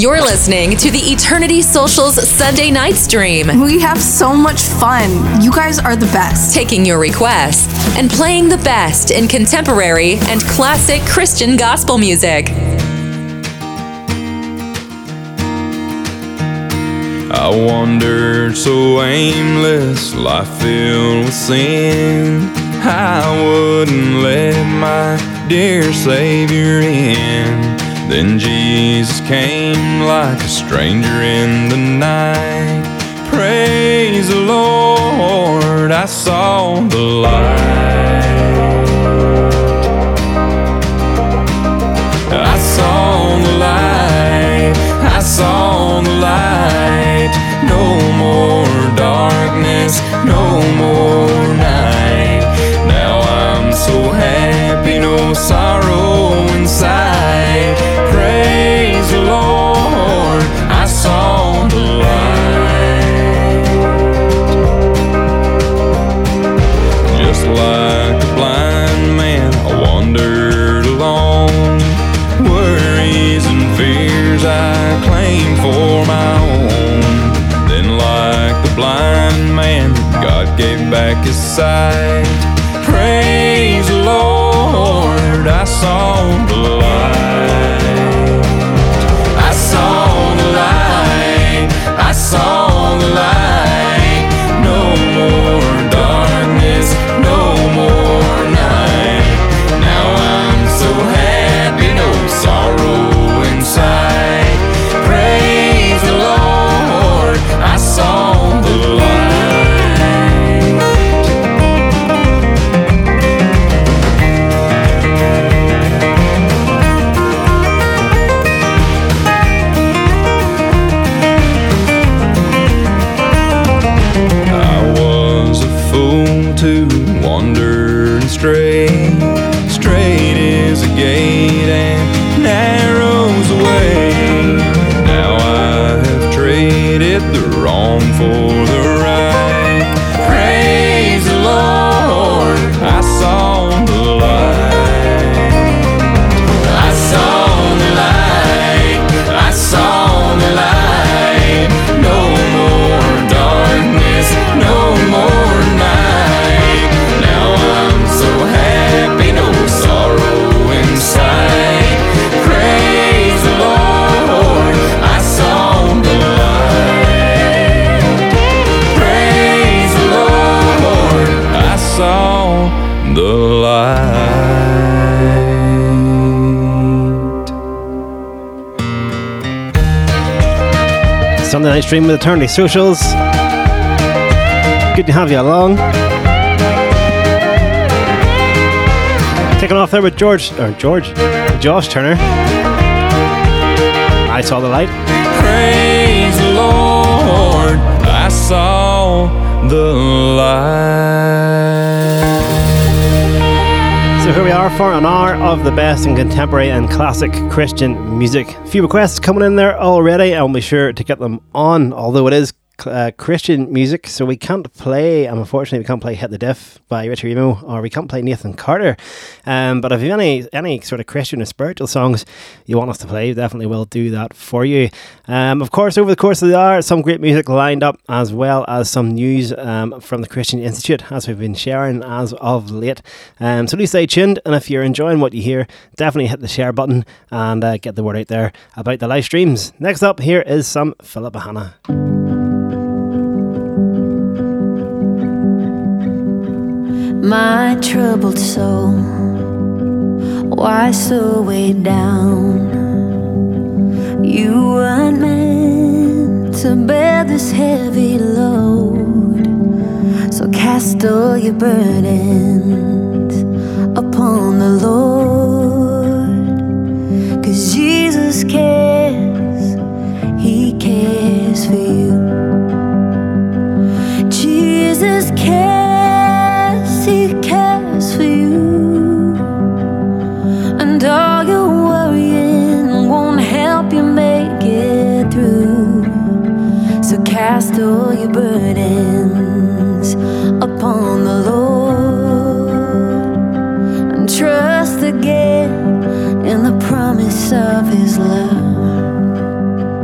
You're listening to the Eternity Socials Sunday night stream. We have so much fun. You guys are the best. Taking your requests and playing the best in contemporary and classic Christian gospel music. I wandered so aimless, life filled with sin. I wouldn't let my dear Savior in. Then Jesus came like a stranger in the night. Praise the Lord, I saw the light. I saw the light, I saw the light. No more darkness, no more night. Now I'm so happy, no sorrow inside. Praise the Lord, I saw the light. Just like a blind man, I wandered alone. Worries and fears I claimed for my own. Then like the blind man, God gave back his sight. Praise the Lord, I saw the light. I saw the light, I saw the light. No more darkness, no more night. Now I'm so happy, no sorrow inside. Praise the Lord, I saw the light. To wander and stray. Straight is a gate and narrow's the way. Now I have traded the wrong for the right. Praise the Lord, I saw the light. I saw the light, I saw the light. No more darkness, no more night. Praise the Lord, I saw the light. Praise the Lord, I saw the light. Sunday night stream with Eternity Socials. Good to have you along. Taking off there with Josh Turner. I saw the light. Praise the Lord, I saw the light. So here we are for an hour of the best in contemporary and classic Christian music. A few requests coming in there already. I'll be sure to get them on, although it is Christian music, so we can't play, unfortunately we can't play Hit the Diff by Richard Remo, or we can't play Nathan Carter, but if you have any sort of Christian or spiritual songs you want us to play, definitely will do that for you. Of course, over the course of the hour, some great music lined up, as well as some news from the Christian Institute, as we've been sharing as of late. So do stay tuned, and if you're enjoying what you hear, definitely hit the share button and get the word out there about the live streams. Next up, here is some Philip Hanna. My troubled soul, why so weighed down? You weren't meant to bear this heavy load, so cast all your burdens upon the Lord. 'Cause Jesus cares, He cares for you. Jesus cares, He cares for you. And all your worrying won't help you make it through. So cast all your burdens upon the Lord, and trust again in the promise of His love.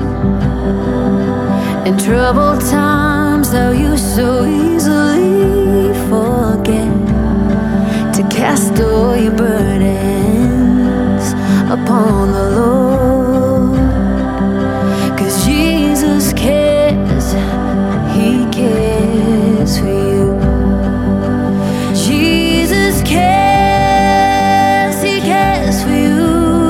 In troubled times, how you so easily forget to cast all your burdens upon the Lord. 'Cause Jesus cares, He cares for you. Jesus cares, He cares for you.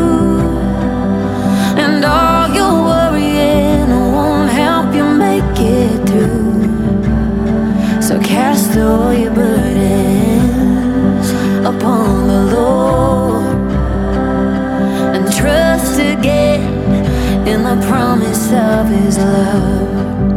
And all your worrying won't help you make it through. So cast all your burdens upon the Lord and trust again in the promise of His love.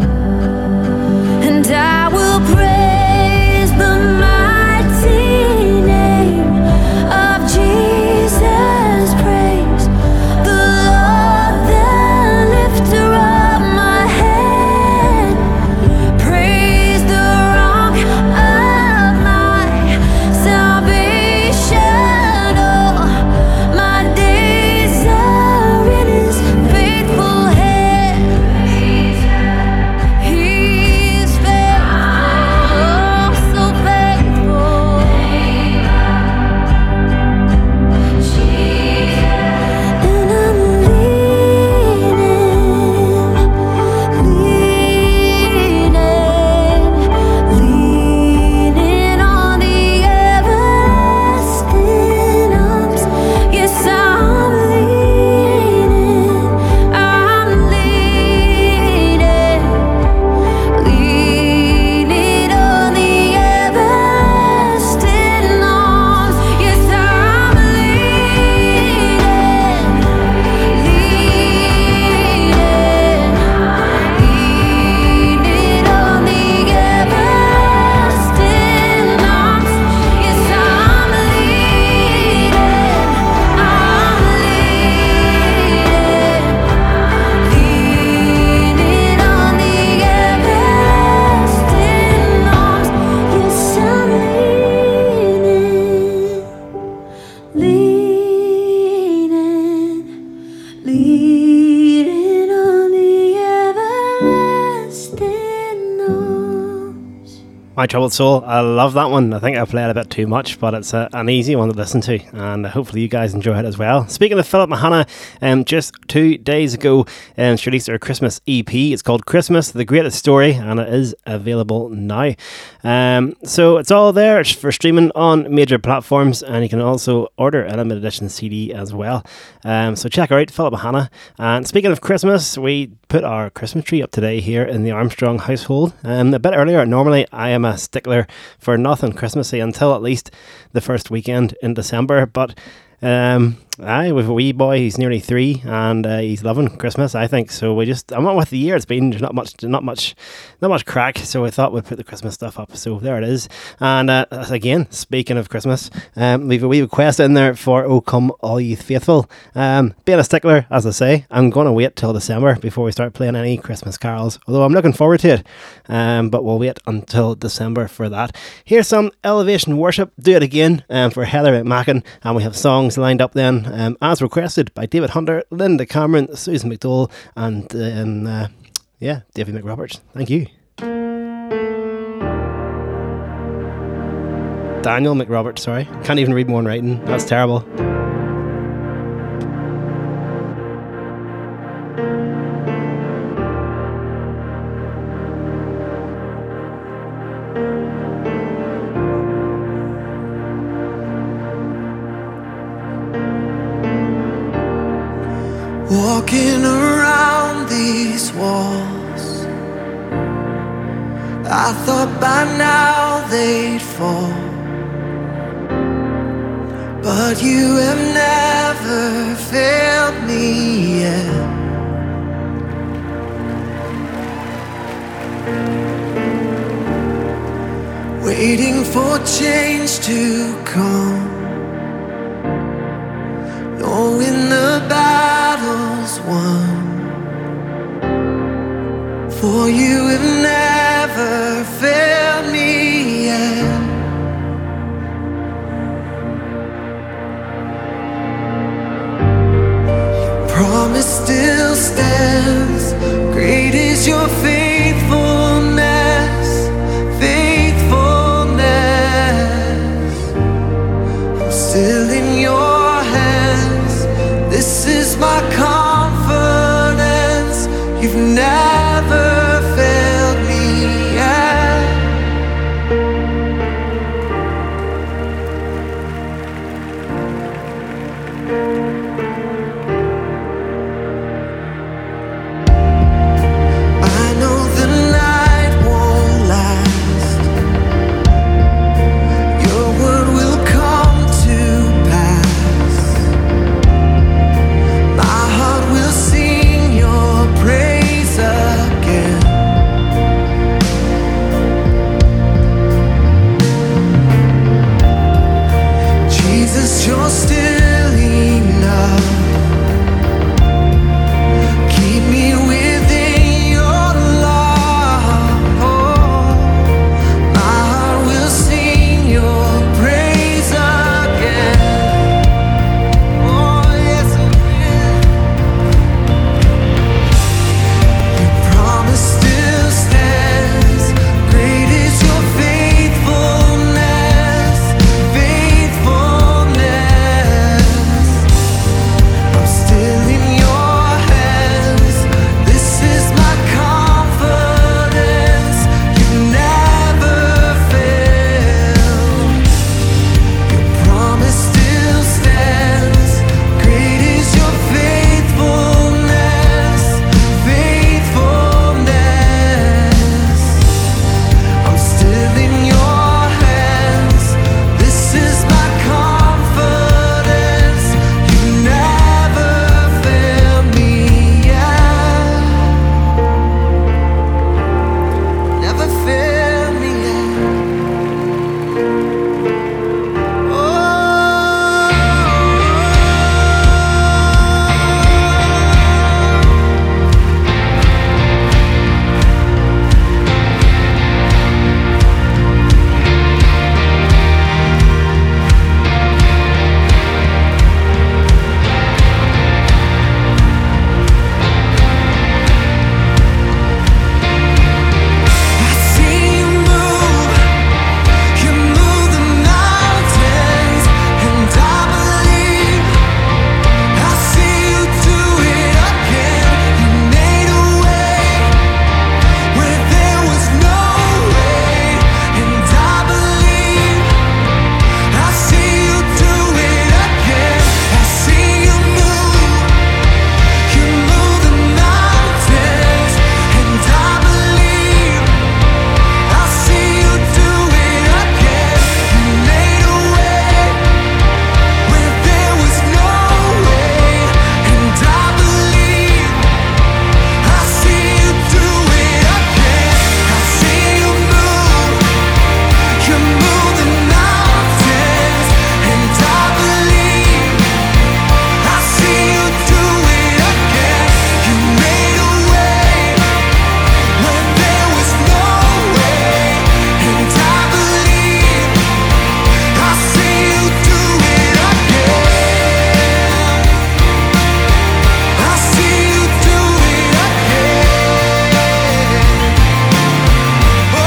And I will praise the mighty name of Jesus. Praise the Lord, the lifter of my head. Praise the rock of my salvation. Oh, my days are in His faithful hand. He's faithful, so faithful. And I'm leaning on the everlasting arms. Yes, I'm leaning on the everlasting arms. Yes, I'm leaning on the everlasting arms. Yes, I'm leaning on the everlasting arms. Yes, I'm leaning on the everlasting arms. My Troubled Soul, I love that one. I think I play it a bit too much, but it's an easy one to listen to, and hopefully you guys enjoy it as well. Speaking of Philip Mahana, just 2 days ago, she released her Christmas EP. It's called Christmas, The Greatest Story, and it is available now. So it's all there. It's for streaming on major platforms, and you can also order a limited edition CD as well. So check her out, Philip Mahana. And speaking of Christmas, we put our Christmas tree up today here in the Armstrong household. A bit earlier. Normally I am a stickler for nothing Christmassy until at least the first weekend in December, but with a wee boy, he's nearly 3, and he's loving Christmas, I think. So I'm not with the year it's been. There's not much crack. So I thought we'd put the Christmas stuff up. So there it is. And again, speaking of Christmas, we've a wee request in there for "O Come All Ye Faithful." Being a stickler, as I say, I'm going to wait till December before we start playing any Christmas carols. Although I'm looking forward to it, but we'll wait until December for that. Here's some Elevation Worship. Do It Again for Heather McMacken, and we have songs lined up then. As requested by David Hunter, Linda Cameron, Susan McDowell, and Davy McRoberts. Thank you. Daniel McRoberts, sorry. Can't even read my own writing. That's terrible. Walking around these walls, I thought by now they'd fall, but you have never failed me yet. Waiting for change to come, knowing the battle's won, for you have never failed me yet. Your promise still stands, never failed me yet. I know the night won't last. Your word will come to pass. My heart will sing your praise again. Jesus, you're still enough. Keep me within your love. My heart will sing your praise again. Oh, yes, it will. Your promise still stands. Great is your faithfulness, faithfulness. I'm still in your hands. This is my confidence. You never fail. Your promise still stands. Great is your faithfulness, faithfulness. I'm still in your hands. This is my confidence. You never failed me yet. Never failed me yet. I see you move the mountains, and I believe. I see you do it again. You made a way where there was no way, and I believe. I see you do it again. I see you move the mountains, and I believe. I see you do it again. You made a way where there was no way, and I believe. I see you do it again. I see you move the mountains, and I believe. I see you do it again. You made a way when there was no way, and I believe. I see you do it again. I see you do it again. Oh,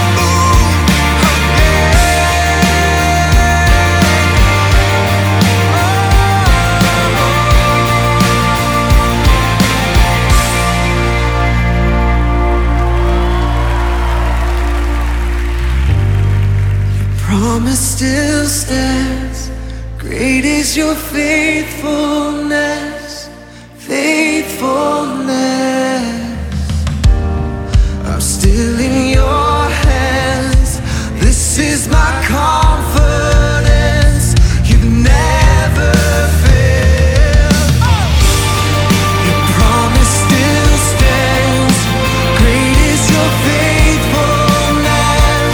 promise still stands. Great is your faithfulness, faithfulness. I'm still in your hands. This is my confidence. You've never failed. Your promise still stands. Great is your faithfulness,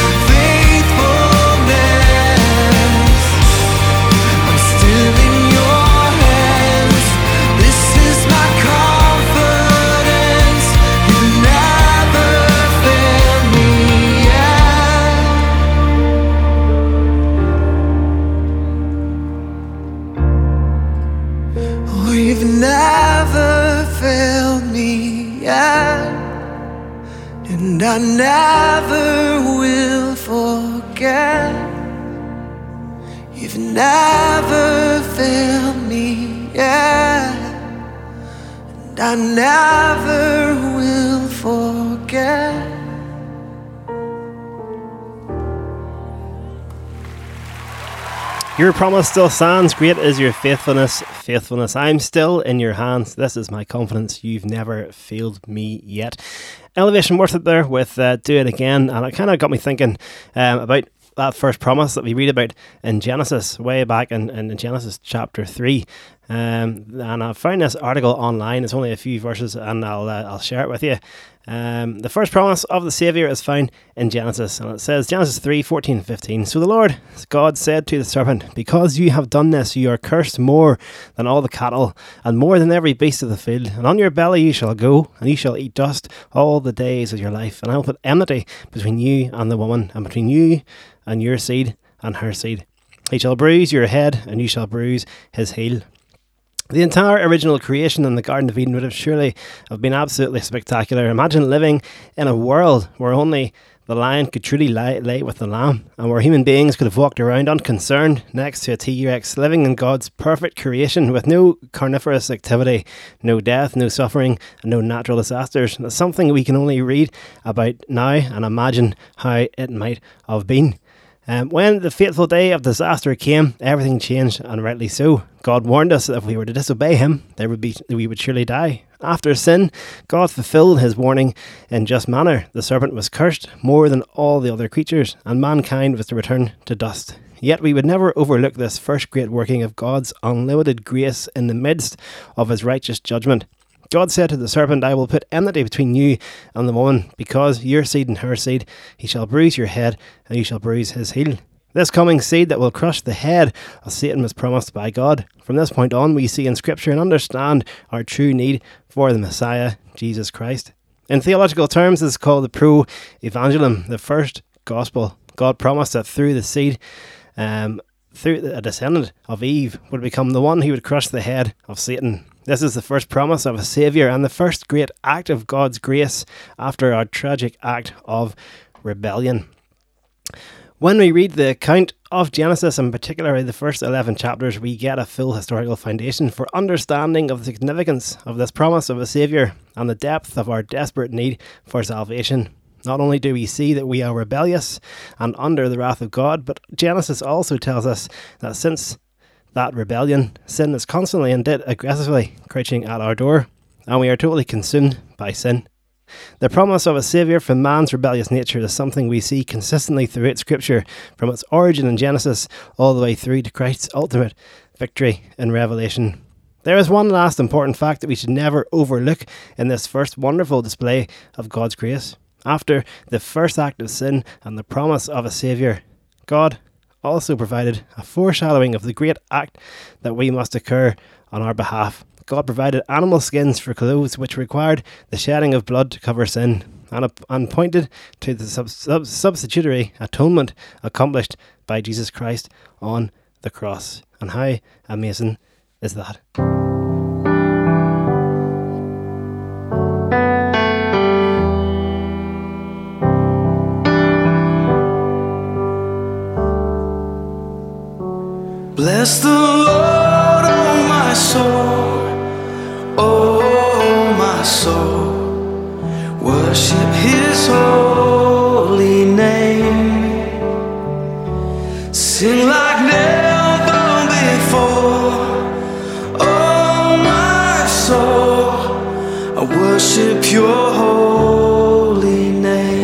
faithfulness. I'm still in your hands. This is my confidence. You've never failed me yet. Oh, you've never failed me yet, and I never will forget. You've never failed me yet, and I never will forget. Your promise still stands. Great is your faithfulness. Faithfulness. I'm still in your hands. This is my confidence. You've never failed me yet. Elevation Worship there with Do It Again. And it kind of got me thinking about that first promise that we read about in Genesis, way back in Genesis chapter 3. And I found this article online. It's only a few verses, and I'll share it with you. The first promise of the Saviour is found in Genesis, and it says, Genesis 3:14-15. So the Lord God said to the serpent, because you have done this, you are cursed more than all the cattle, and more than every beast of the field. And on your belly you shall go, and you shall eat dust all the days of your life. And I will put enmity between you and the woman, and between you and your seed and her seed. He shall bruise your head, and you shall bruise his heel. The entire original creation in the Garden of Eden would have surely have been absolutely spectacular. Imagine living in a world where only the lion could truly lay with the lamb, and where human beings could have walked around unconcerned next to a T-Rex, living in God's perfect creation with no carnivorous activity, no death, no suffering, and no natural disasters. That's something we can only read about now and imagine how it might have been. When the fateful day of disaster came, everything changed, and rightly so. God warned us that if we were to disobey him, we would surely die. After sin, God fulfilled his warning in just manner. The serpent was cursed more than all the other creatures, and mankind was to return to dust. Yet we would never overlook this first great working of God's unlimited grace in the midst of his righteous judgment. God said to the serpent, I will put enmity between you and the woman, because your seed and her seed, he shall bruise your head, and you shall bruise his heel. This coming seed that will crush the head of Satan was promised by God. From this point on, we see in Scripture and understand our true need for the Messiah, Jesus Christ. In theological terms, this is called the pro-evangelium, the first gospel. God promised that through the seed, through a descendant of Eve, would become the one who would crush the head of Satan. This is the first promise of a Saviour and the first great act of God's grace after our tragic act of rebellion. When we read the account of Genesis, and particularly the first 11 chapters, we get a full historical foundation for understanding of the significance of this promise of a Saviour and the depth of our desperate need for salvation. Not only do we see that we are rebellious and under the wrath of God, but Genesis also tells us that since that rebellion, sin is constantly and aggressively crouching at our door, and we are totally consumed by sin. The promise of a Saviour from man's rebellious nature is something we see consistently throughout Scripture, from its origin in Genesis all the way through to Christ's ultimate victory in Revelation. There is one last important fact that we should never overlook in this first wonderful display of God's grace. After the first act of sin and the promise of a Saviour, God also provided a foreshadowing of the great act that we must occur on our behalf. God provided animal skins for clothes, which required the shedding of blood to cover sin, and pointed to the substitutory atonement accomplished by Jesus Christ on the cross. And how amazing is that? Bless the Lord, oh my soul, oh my soul. Worship his holy name. Sing like never before, oh my soul. I worship your holy name.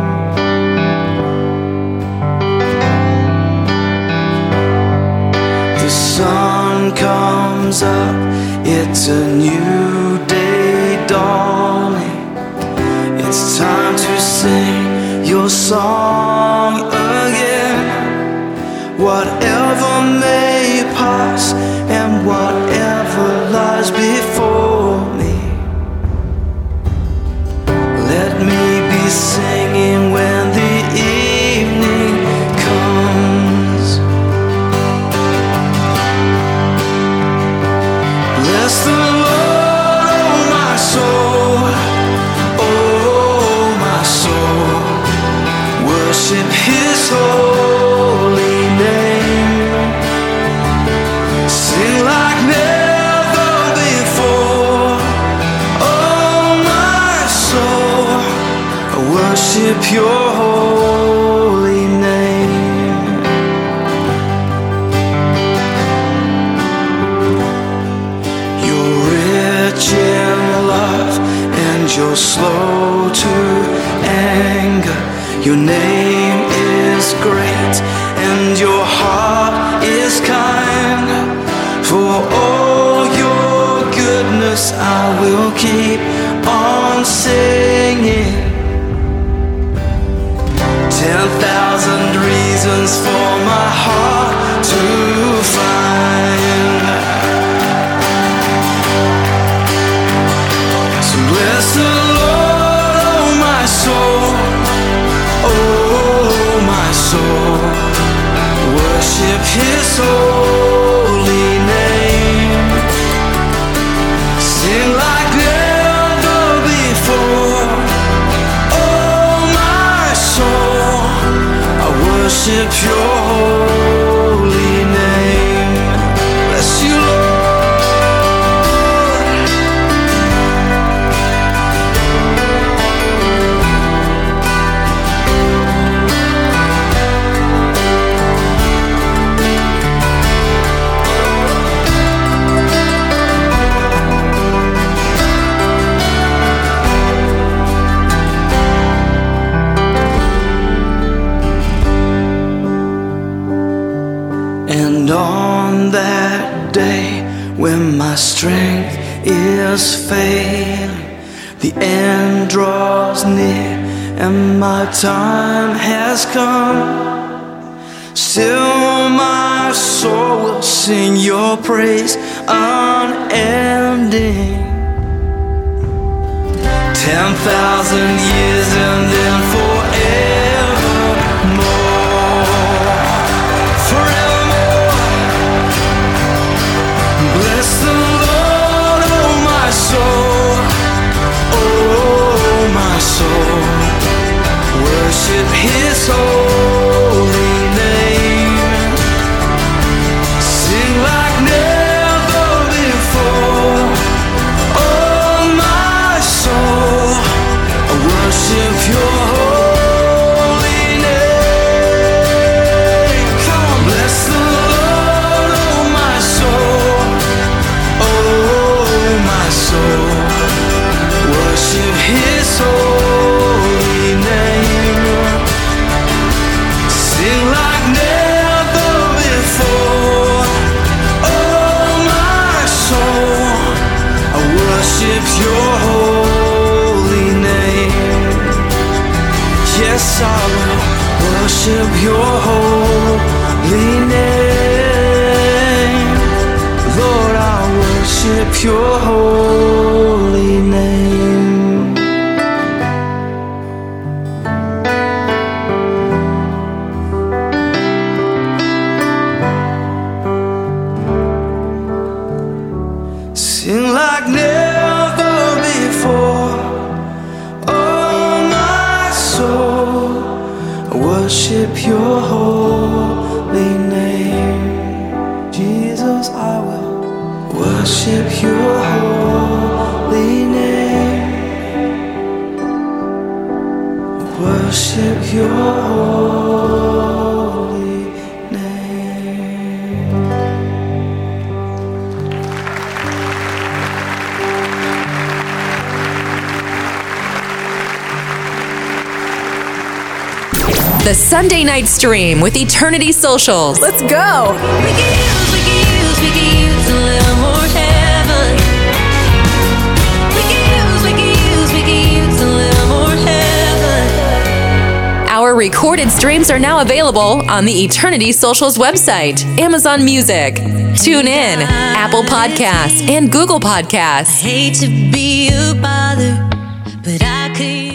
The sun comes up, it's a new day dawning. It's time to sing your song again. Whatever may pass and whatever lies before me, let me be singing when the evening comes. Bless the Lord, oh my soul, oh my soul. Worship his holy name. Sing like never before, worship your holy name. You're rich in love and you're slow to anger. Your name is great and your heart is kind. For all your goodness I will keep on singing. 10,000 reasons for my heart to find. So bless the Lord, oh my soul, oh my soul. Worship His holy name. Sing like never before. Oh my soul, I worship your holy name. Bless you, Lord. And on that day when my strength is failing, the end draws near and my time has come, still my soul will sing your praise unending. 10,000 years and then forevermore. Forevermore. Bless the Lord, oh my soul, oh my soul. Worship His holy name. Sing like never before. Oh my soul, I worship your holy name. Come on, bless the Lord, oh my soul, oh my soul. Worship His holy name. Sing like never before. Oh my soul, I worship your holy name. Yes, I will worship your holy name. Lord, I worship your holy name. Sing like never before. Oh my soul, I worship your holy name. Jesus, I will worship your holy name. Worship your holy name. The Sunday Night Stream with Eternity Socials. Let's go. We could use a little more heaven. We could use a little more heaven. Our recorded streams are now available on the Eternity Socials website, Amazon Music, TuneIn, Apple Podcasts, and Google Podcasts. Hate to be a bother, but I could use.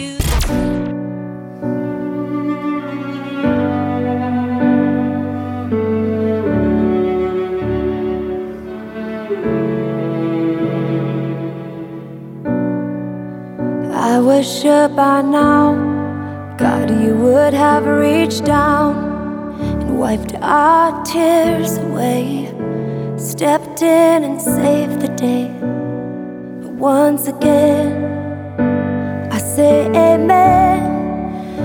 I wish by now, God, you would have reached down and wiped our tears away, stepped in and saved the day. But once again, I say amen,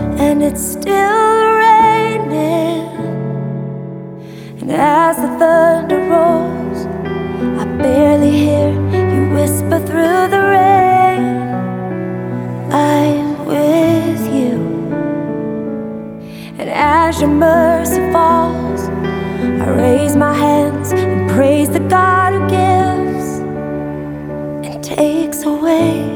it's still raining, and as the thunder rolls, I barely hear you whisper through the rain. I'm with you, and as your mercy falls, I raise my hands and praise the God who gives and takes away.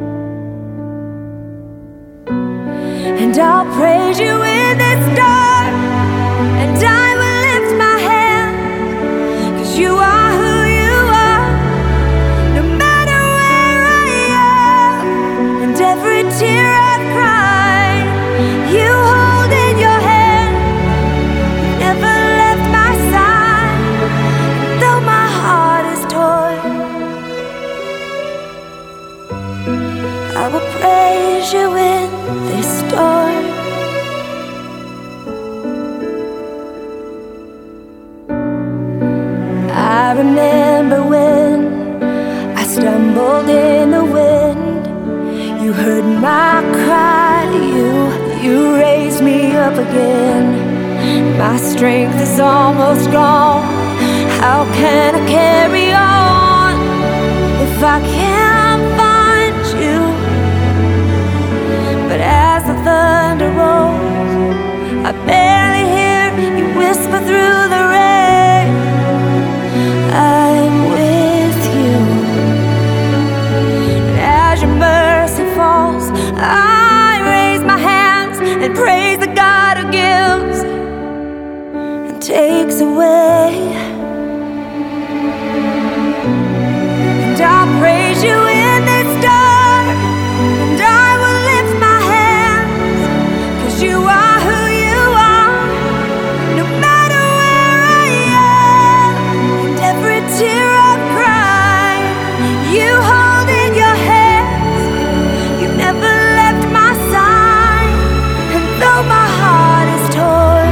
And I'll praise you in this storm, and I will lift my hand, 'cause you are who you are, no matter where I am. And every tear I've cried, you hold in your hand. You never left my side, though my heart is torn. I will praise you in this storm. I remember when I stumbled in the wind. You heard my cry, you raised me up again. My strength is almost gone. How can I carry on if I can't find you? But as the thunder rolls, I barely hear you whisper through the rain. I'm with you, and as your mercy falls, I raise my hands and praise the God who gives and takes away. And I'll praise you in this storm, and I will lift my hands, 'cause you are who you are, no matter where I am. And every tear I've cried, you hold in your hands. You never left my side, and though my heart is torn,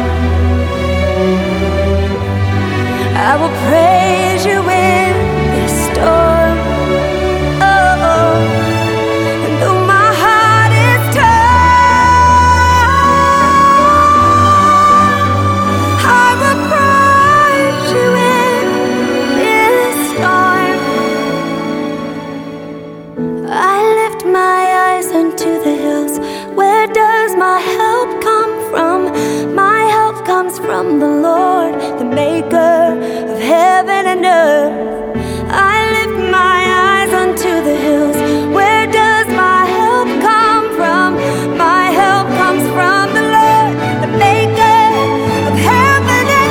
I will praise you in this storm. Oh, and though my heart is torn, I will praise you in this storm. I lift my eyes unto the hills. Where does my help come from? My help comes from the Lord, the maker of heaven and earth. I lift my eyes unto the hills. Where does my help come from? My help comes from the Lord, the maker of heaven and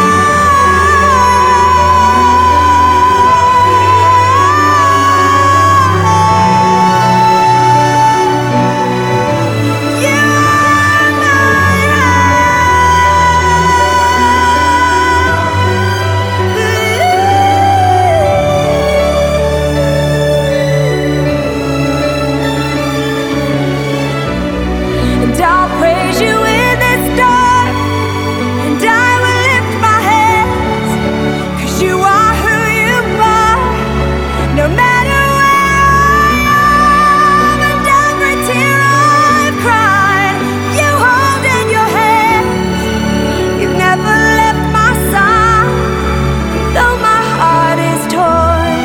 and I'll praise you in this storm, and I will lift my hands, 'cause you are who you are, no matter where I am. And every tear I've cried, you hold in your hands. You never left my side, though my heart is torn.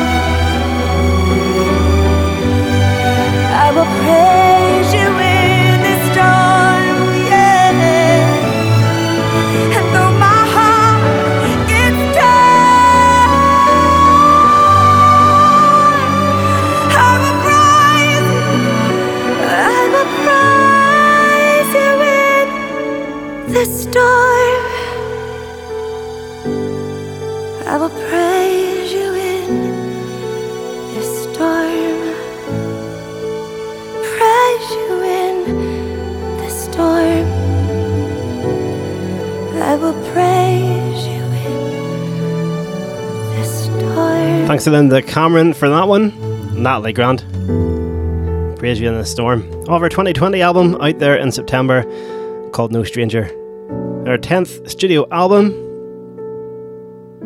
I will praise you in this storm, yeah. And though my heart gets torn, I will praise you in this storm. I will praise you in this storm. Praise you in this storm. I will praise you in this storm. Thanks to Linda Cameron for that one. Natalie Grant. Praise You in the Storm. Of our 2020 album out there in September called No Stranger. Their 10th studio album.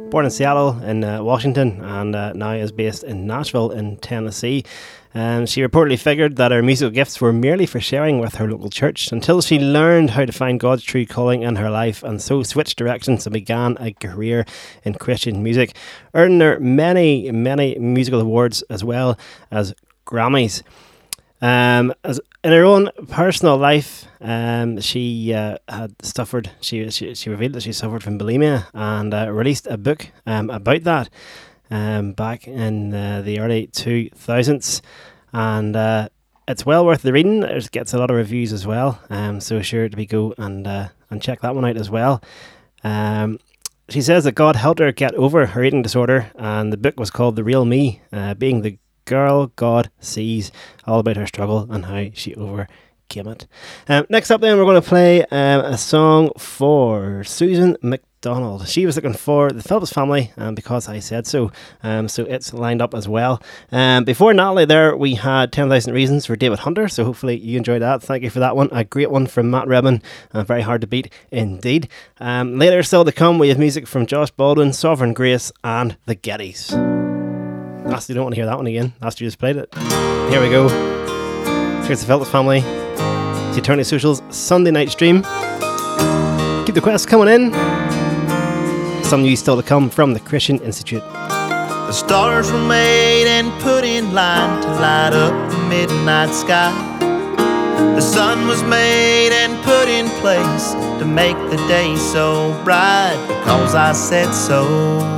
Born in Seattle in Washington, and now is based in Nashville in Tennessee. She reportedly figured that her musical gifts were merely for sharing with her local church until she learned how to find God's true calling in her life, and so switched directions and began a career in Christian music, earning her many musical awards as well as Grammys. As in her own personal life, she had suffered. She revealed that she suffered from bulimia, and released a book about that back in the early 2000s, and it's well worth the reading. It gets a lot of reviews as well, so sure to be go and check that one out as well. She says that God helped her get over her eating disorder, and the book was called The Real Me, being the girl God sees, all about her struggle and how she overcame it. Next up then, we're going to play a song for Susan McDonald. She was looking for the Phillips Family, because I said so. So it's lined up as well. Before Natalie there, we had 10,000 Reasons for David Hunter, so hopefully you enjoyed that. Thank you for that one. A great one from Matt Redman, very hard to beat indeed. Later still to come, we have music from Josh Baldwin, Sovereign Grace and The Gettys. Last, you don't want to hear that one again. Last, you just played it. Here we go. Here's the Phillips Family. It's Eternity Social's Sunday night stream. Keep the quests coming in. Some news still to come from the Christian Institute. The stars were made and put in line to light up the midnight sky. The sun was made and put in place to make the day so bright, because I said so.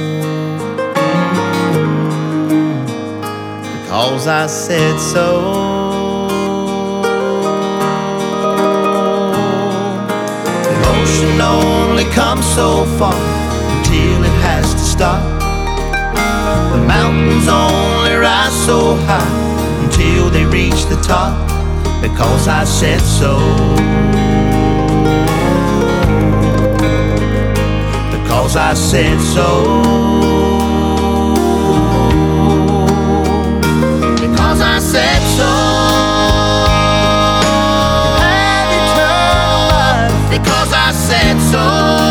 Because I said so. Emotion only comes so far until it has to stop. The mountains only rise so high until they reach the top. Because I said so. Because I said so. I said so. Have eternal life. Because I said so.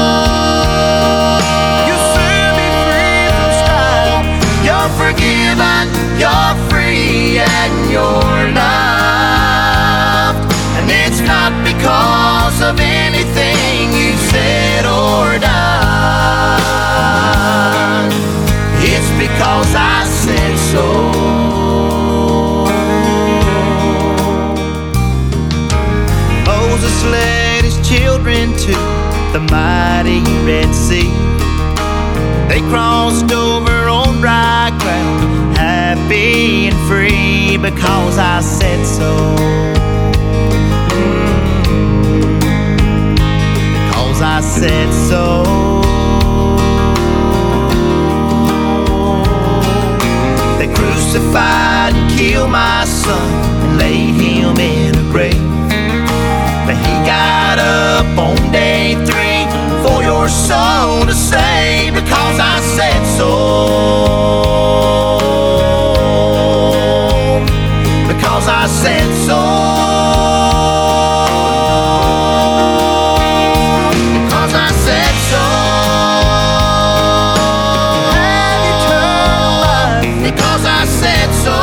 You'll soon be free from strife. You're forgiven, you're free, and you're loved. And it's not because of anything you said or done. It's because I said so. Moses led his children to the mighty Red Sea. They crossed over on dry ground, happy and free, because I said so. Because I said so. They crucified and killed my son and laid him in a grave. But he got up on day 3 for your soul to save, because I said so. Because I said so. Because I said so. Have eternal life. Because I said so.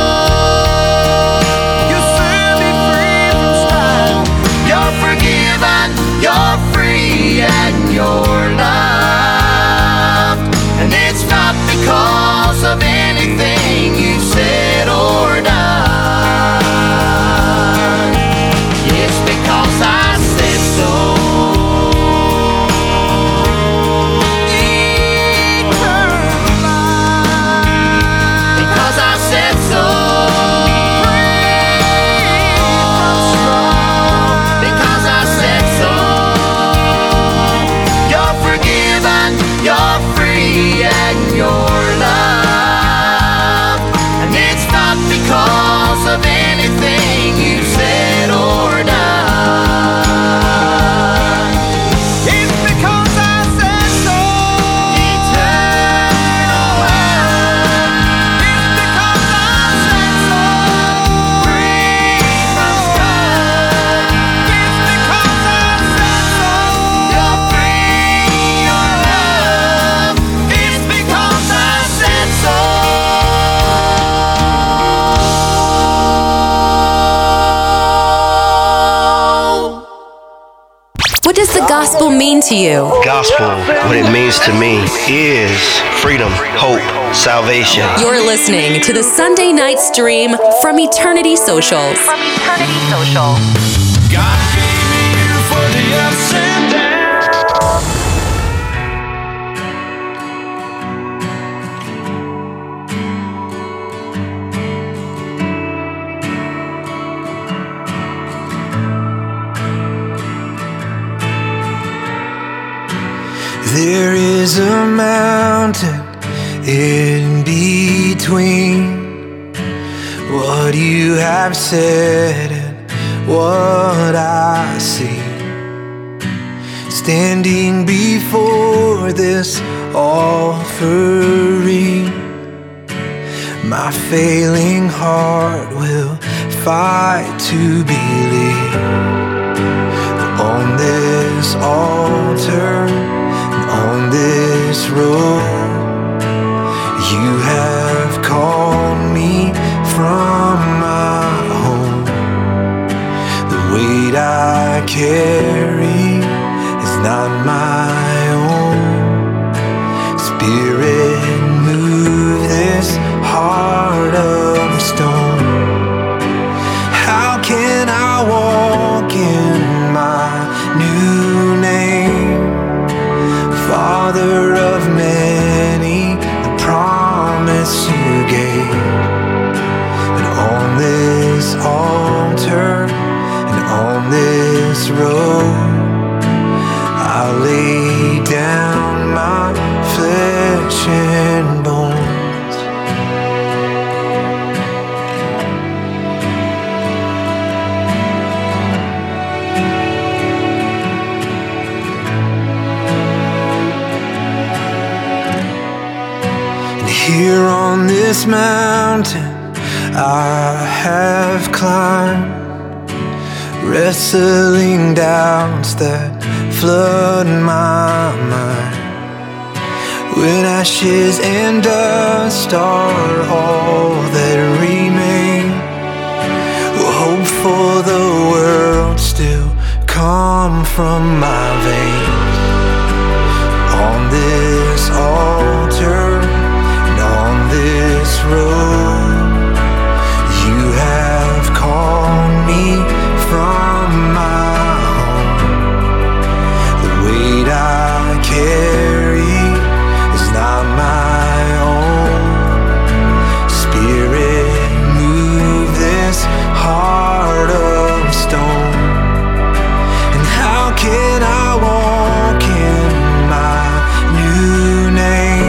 You're free and you're loved. And it's not because of anything you said or done. What does the gospel mean to you? Gospel, what it means to me is freedom, hope, salvation. You're listening to the Sunday night stream from Eternity Socials. God gave me you for the ups and downs. There is a mountain in between what you have said and what I see. Standing before this offering, my failing heart will fight to believe that on this altar, on this road, you have called me from my home. The weight I carry is not my own. Spirit, move this heart of stone. How can I walk in my new name? Father of many, the promise you gave. And on this altar and on this road, I lay down my flesh and bones. Here on this mountain I have climbed, wrestling doubts that flood my mind. When ashes and dust are all that remain, hope for the world still come from my veins. On this altar, on this road, you have called me from my home. The weight I carry is not my own. Spirit, move this heart of stone. And how can I walk in my new name?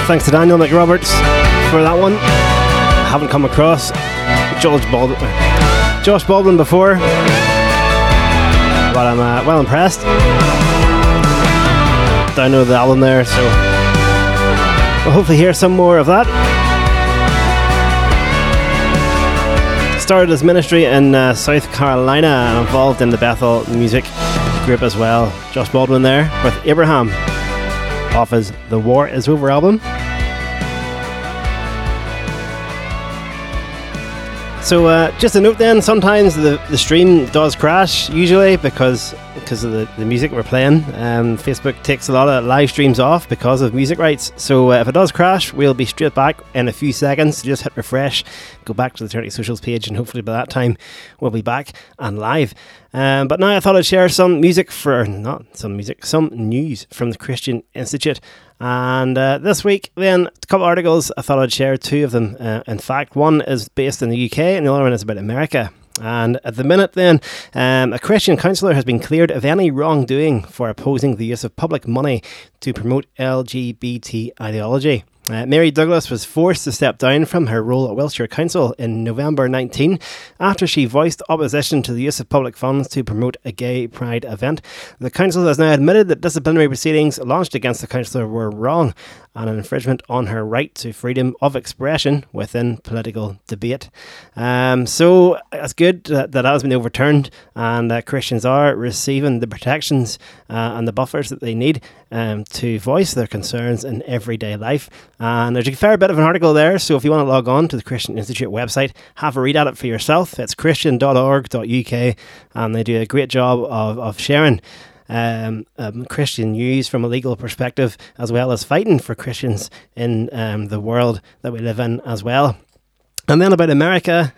Thanks to Daniel McRoberts for that one. I haven't come across Josh Baldwin before, but I'm well impressed. Download the album there, so we'll hopefully hear some more of that. Started his ministry in South Carolina and involved in the Bethel music group as well. Josh Baldwin there with Abraham off his The War Is Over album. So just a note then, sometimes the stream does crash, usually because of the music we're playing. Facebook takes a lot of live streams off because of music rights. So if it does crash, we'll be straight back in a few seconds. Just hit refresh, go back to the Eternity Socials page, and hopefully by that time we'll be back and live. But now I thought I'd share some news from the Christian Institute. And this week, then, a couple of articles. I thought I'd share two of them. In fact, one is based in the UK and the other one is about America. And at the minute, then, a Christian counsellor has been cleared of any wrongdoing for opposing the use of public money to promote LGBT ideology. Mary Douglas was forced to step down from her role at Wiltshire Council in November 19 after she voiced opposition to the use of public funds to promote a gay pride event. The council has now admitted that disciplinary proceedings launched against the councillor were wrong and an infringement on her right to freedom of expression within political debate. So it's good that has been overturned, and Christians are receiving the protections and the buffers that they need to voice their concerns in everyday life. And there's a fair bit of an article there, so if you want to log on to the Christian Institute website, have a read at it for yourself. It's christian.org.uk, and they do a great job of sharing Christian news from a legal perspective, as well as fighting for Christians in the world that we live in as well. And then about America,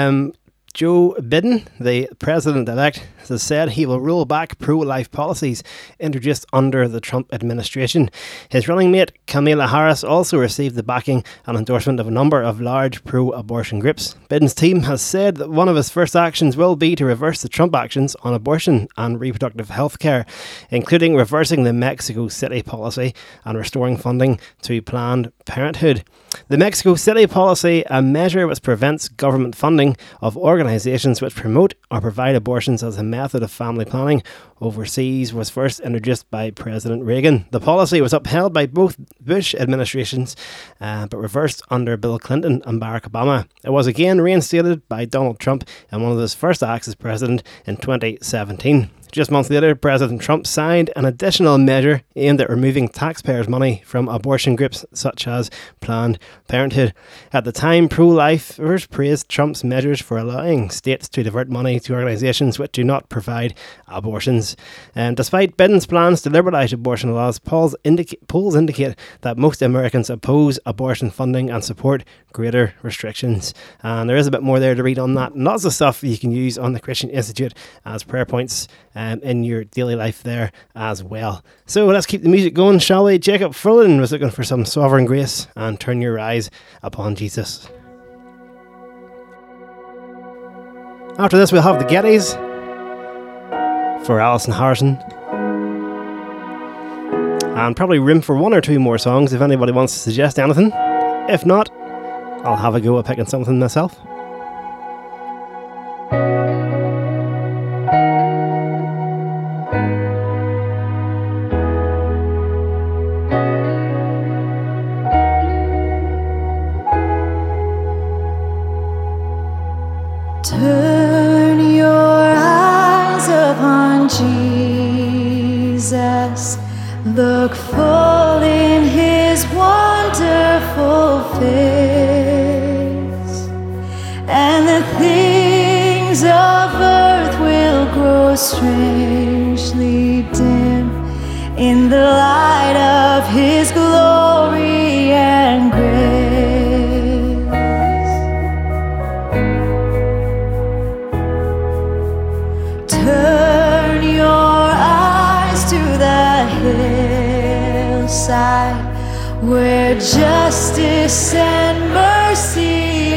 Joe Biden, the president-elect, has said he will roll back pro-life policies introduced under the Trump administration. His running mate, Kamala Harris, also received the backing and endorsement of a number of large pro-abortion groups. Biden's team has said that one of his first actions will be to reverse the Trump actions on abortion and reproductive health care, including reversing the Mexico City policy and restoring funding to Planned Parenthood. The Mexico City policy, a measure which prevents government funding of organisations which promote or provide abortions as a method of family planning overseas, was first introduced by President Reagan. The policy was upheld by both Bush administrations, but reversed under Bill Clinton and Barack Obama. It was again reinstated by Donald Trump in one of his first acts as president in 2017. Just months later, President Trump signed an additional measure aimed at removing taxpayers' money from abortion groups such as Planned Parenthood. At the time, pro-lifers praised Trump's measures for allowing states to divert money to organisations which do not provide abortions. Despite Biden's plans to liberalise abortion laws, polls indicate that most Americans oppose abortion funding and support greater restrictions. And there is a bit more there to read on that. And lots of stuff you can use on the Christian Institute as prayer points in your daily life there as well. So let's keep the music going, shall we? Jacob Fullen was looking for some sovereign grace, and turn your eyes upon Jesus. After this, we'll have the Gettys for Alison Harrison, and probably room for one or two more songs if anybody wants to suggest anything. If not, I'll have a go at picking something myself. Turn your eyes upon Jesus. Look full in his wonderful face, and the things of earth will grow strangely dim in the light of his glory and grace. Turn your eyes to the hillside where justice and mercy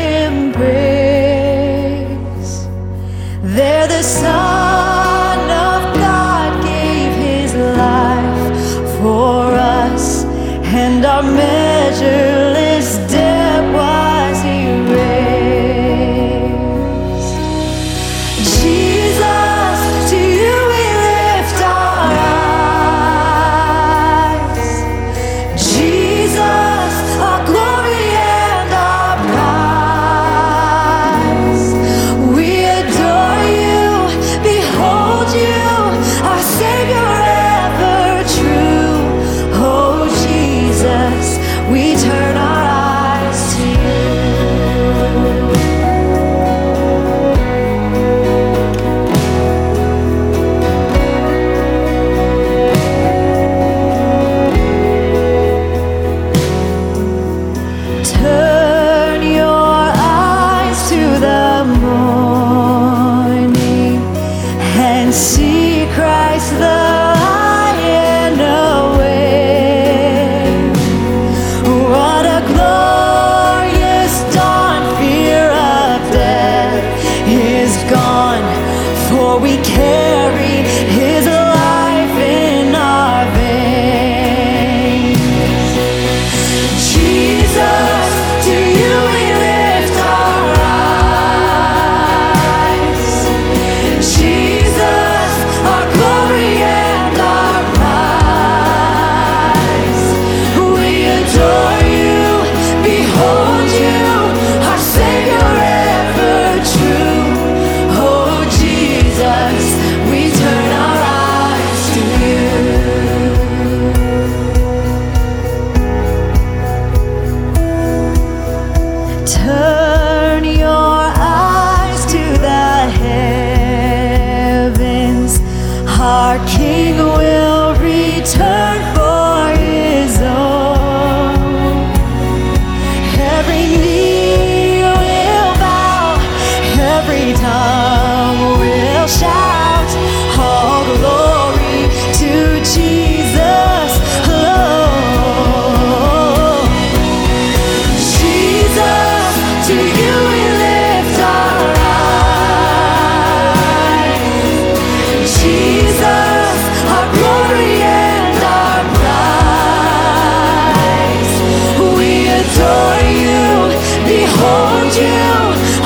embrace. There the Son of God gave his life for us, and our measure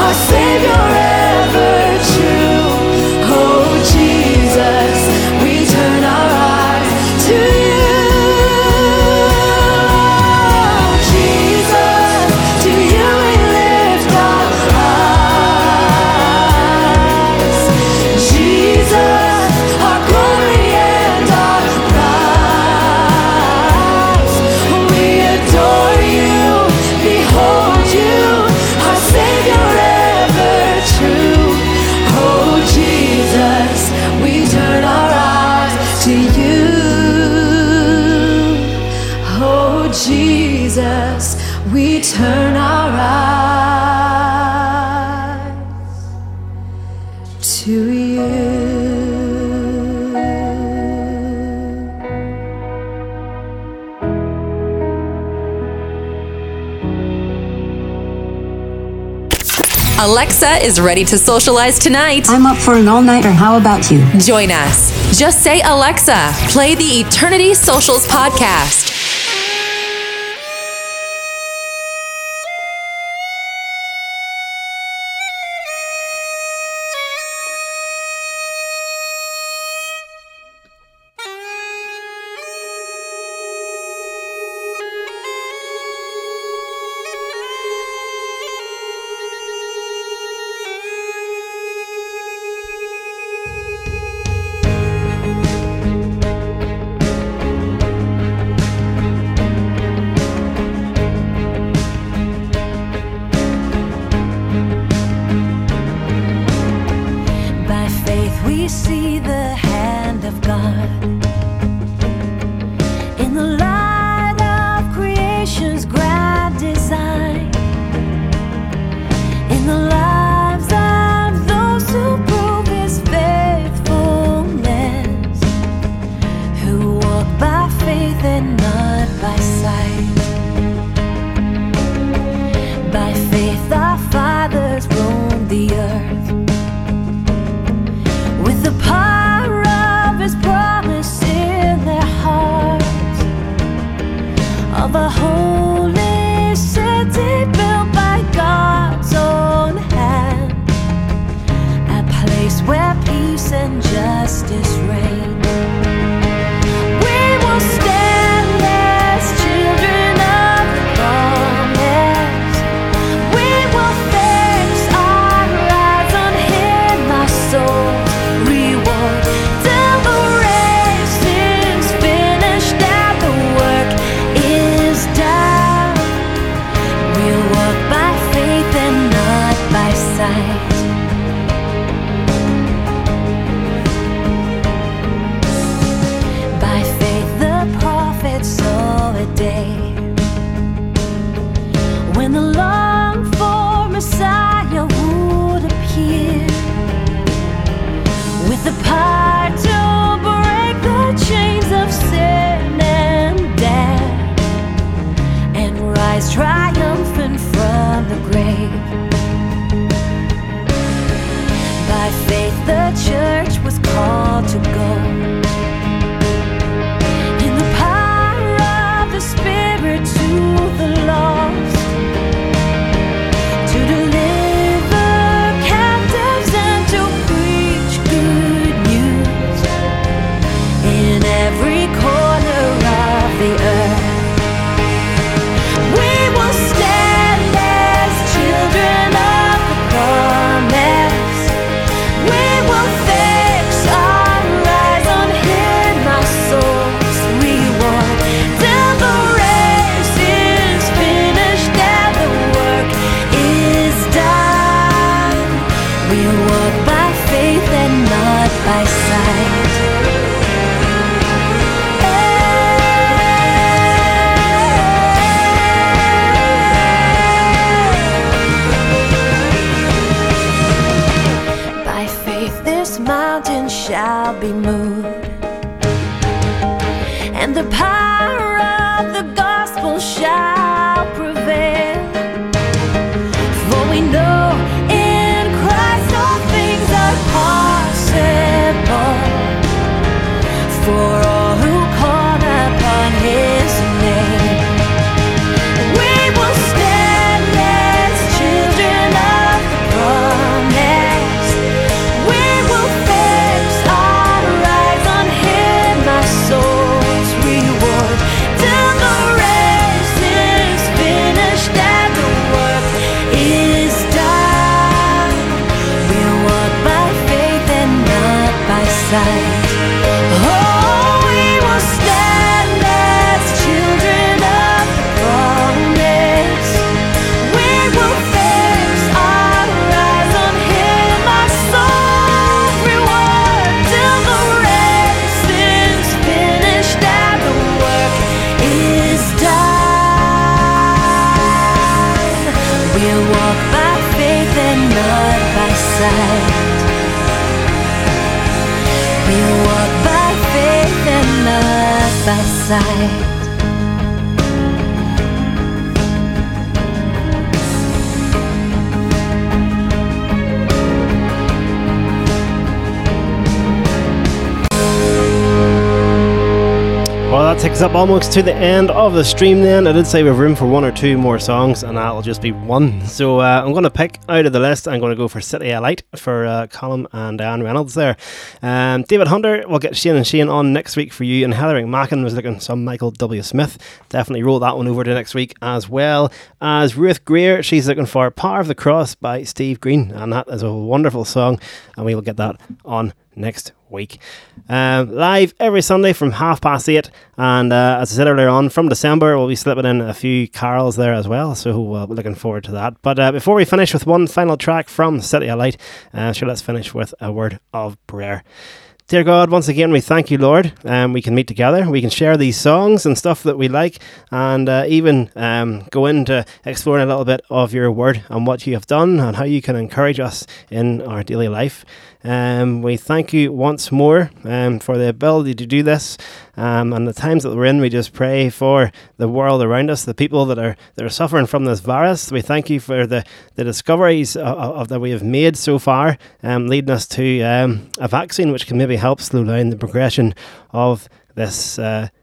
our Savior ever true. Oh Jesus, we turn our eyes to you. Jesus, to you we lift our eyes. Jesus, our glory and our prize. We adore you, behold you, our Savior ever true. Oh Jesus, we turn our eyes to you. Oh Jesus, we turn our eyes to you. Alexa is ready to socialize tonight. I'm up for an all-nighter. How about you? Join us. Just say, Alexa, play the Eternity Socials podcast. By faith we see the hand of God in the light of creation's grand design, in the lives of those who prove His faithfulness, who walk by faith and not by sight. By faith our fathers roamed the earth with the power of His promise in their hearts, of a holy city built by God's own hand, a place where peace and justice reign. We will stand as children of the promise. We will fix our eyes on Him, our soul's reward. Till the race is finished and the work is done, we'll walk by faith and not by sight. By faith the prophets saw a day when the longed-for Messiah would appear, with the power to break the chains of sin and death, and rise triumphant from the grave. By faith the church was called to go in the power of the Spirit to the lost, to deliver captives and to preach good news in every corner of the earth. We will stand as children of the promise. We will fix our eyes on Him, our soul's reward. Till the race is finished and the work is done, we'll walk by faith and not by sight. By faith this mountain shall be moved, and the power of the gospel shall prevail. For we know in Christ all things are possible for all who call upon His name. We will stand as children of the walk by faith and not by sight. We walk by faith and not by sight. Well, that takes us up almost to the end of the stream then. I did say we have room for one or two more songs, and that'll just be one. So I'm going to pick out of the list. I'm going to go for City of Light for Colin and Diane Reynolds there. David Hunter will get Shane and Shane on next week for you, and Heather McMacken was looking some Michael W. Smith. Definitely roll that one over to next week, as well as Ruth Greer. She's looking for Power of the Cross by Steve Green, and that is a wonderful song, and we will get that on next week. Live every Sunday from 8:30, and as I said earlier on, from December we'll be slipping in a few carols there as well, so we're looking forward to that. But before we finish with one final track from City of Light, sure, let's finish with a word of prayer. Dear God, once again we thank you, Lord. We can meet together, we can share these songs and stuff that we like, and even go into exploring a little bit of your word and what you have done and how you can encourage us in our daily life. We thank you once more for the ability to do this, and the times that we're in. We just pray for the world around us, the people that are suffering from this virus. We thank you for the discoveries of that we have made so far, leading us to a vaccine which can maybe help slow down the progression of this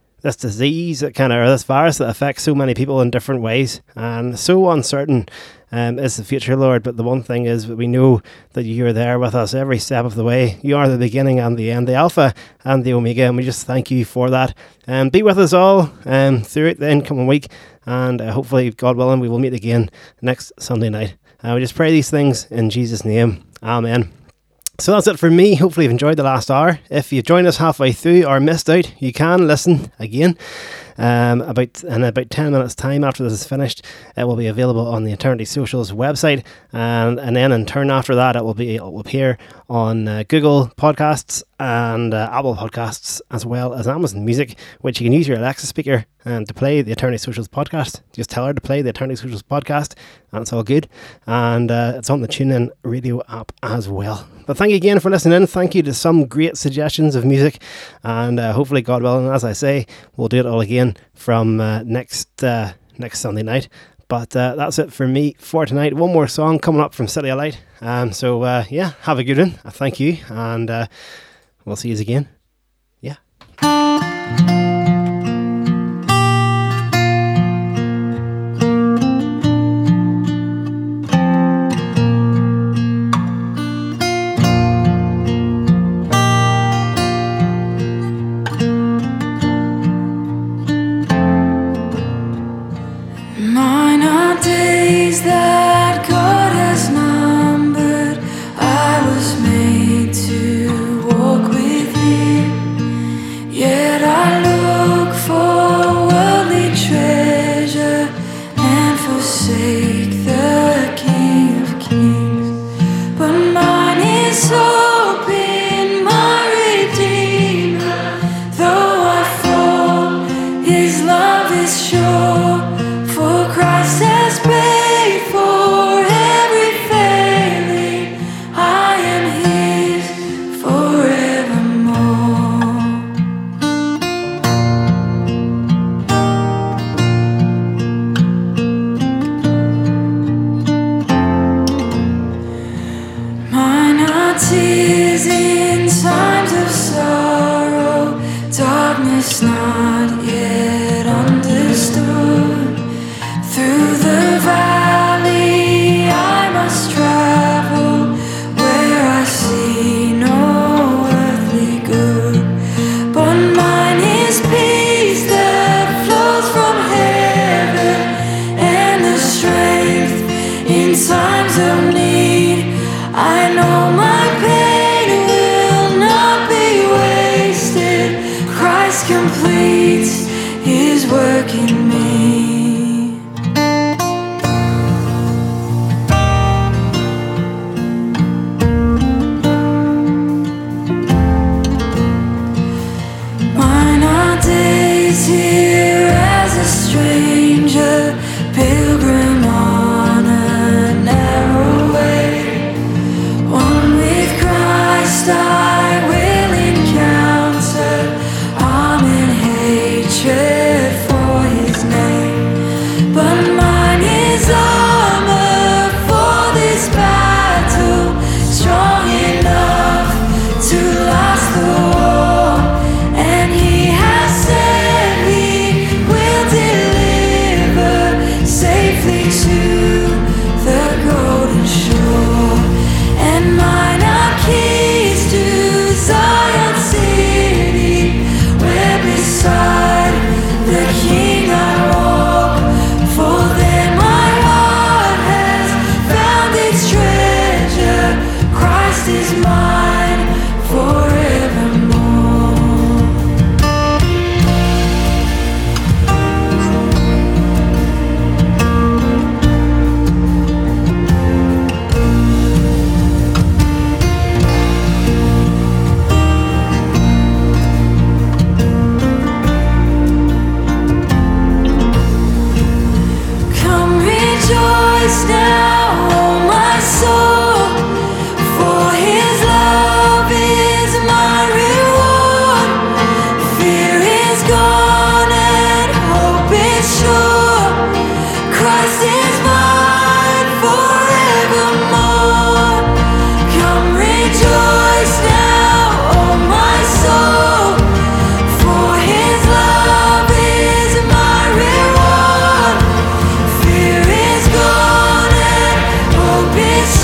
disease or this virus that affects so many people in different ways, and so uncertain is the future, Lord. But the one thing is that we know that you are there with us every step of the way. You are the beginning and the end, the Alpha and the Omega, and we just thank you for that. Be with us all throughout the incoming week, and hopefully, God willing, we will meet again next Sunday night. We just pray these things in Jesus' name. Amen. So that's it for me. Hopefully you've enjoyed the last hour. If you've joined us halfway through or missed out, you can listen again. About 10 minutes time after this is finished, it will be available on the Eternity Socials website, and then in turn after that it will appear on Google Podcasts and Apple Podcasts, as well as Amazon Music, which you can use your Alexa speaker to play the Eternity Socials podcast. Just tell her to play the Eternity Socials podcast, and it's all good. And it's on the TuneIn radio app as well. But thank you again for listening in. Thank you to some great suggestions of music, and hopefully, God willing, as I say, we'll do it all again from next Sunday night. But that's it for me for tonight. One more song coming up from City of Light. So have a good one. Thank you, and we'll see you again. Yeah. That God has numbered, I was made to walk with Thee. Yet I look for worldly treasure and forsake the King of Kings. But mine is hope in my Redeemer. Though I fall, His love is sure. For Christ has paid for every failing. I am His forevermore. Mine are tears in times of sorrow, darkness not yet understood. Through the valley I must travel, where I see no earthly good. But mine is peace that flows from heaven, and the strength in times of need. I know my pain will not be wasted. Christ completes His work in me. Here as a stranger, pilgrim on an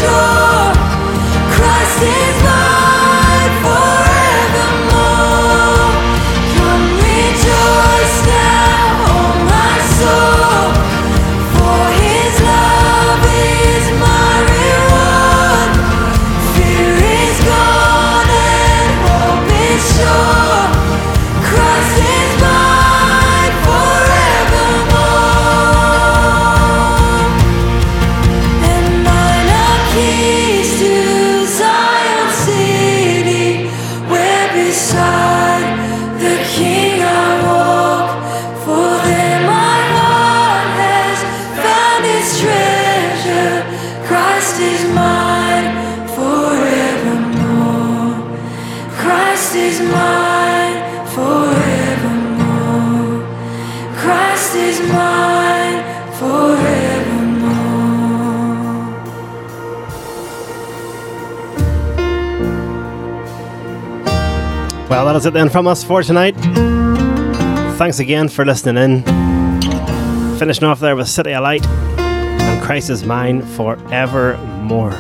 sure Christ is mine forevermore. Come rejoice now, oh my soul, for his love is my reward. Fear is gone and hope is sure. Christ is mine forevermore. And mine are keys to Zion City, where beside the King I walk. For there my heart has found its treasure. Christ is mine forevermore. Christ is mine forevermore. Christ is mine forevermore. Well, that is it then from us for tonight. Thanks again for listening in. Finishing off there with City of Light and Christ is mine forevermore.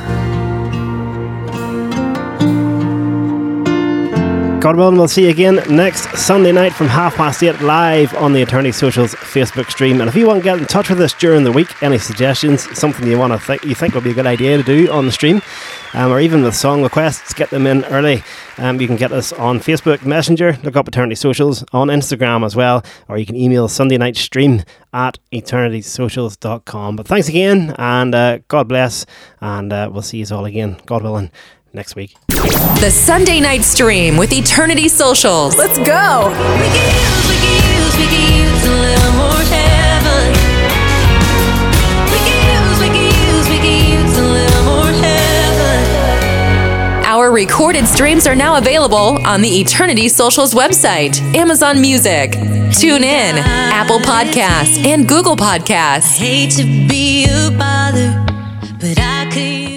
God willing, we'll see you again next Sunday night from 8:30 live on the Eternity Socials Facebook stream. And if you want to get in touch with us during the week, any suggestions, something you want to you think would be a good idea to do on the stream, or even with song requests, get them in early. You can get us on Facebook Messenger, look up Eternity Socials, on Instagram as well, or you can email sundaynightstream@eternitysocials.com. But thanks again, and God bless, and we'll see you all again, God willing, next week. The Sunday Night Stream with Eternity Socials. Let's go. We can use a little more heaven. We can use a little more heaven. Our recorded streams are now available on the Eternity Socials website, Amazon Music, TuneIn, Apple Podcasts, and Google Podcasts. I hate to be a bother, but I could